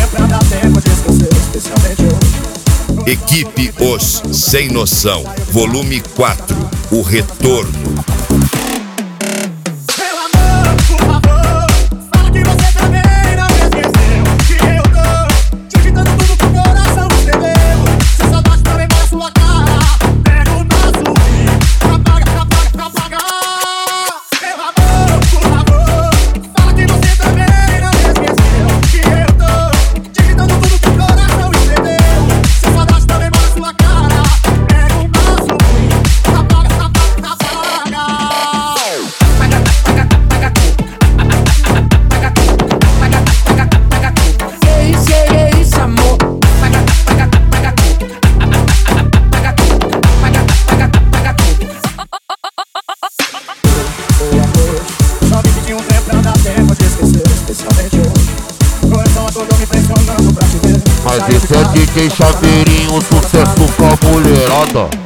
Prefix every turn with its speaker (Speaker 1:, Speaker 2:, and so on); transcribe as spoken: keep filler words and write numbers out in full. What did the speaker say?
Speaker 1: pra dar tempo de esquecer, especialmente hoje.
Speaker 2: Equipe Os Sem Noção, volume quatro, o retorno.
Speaker 3: Mas esse é D J Chaveirinho, sucesso com a mulherada.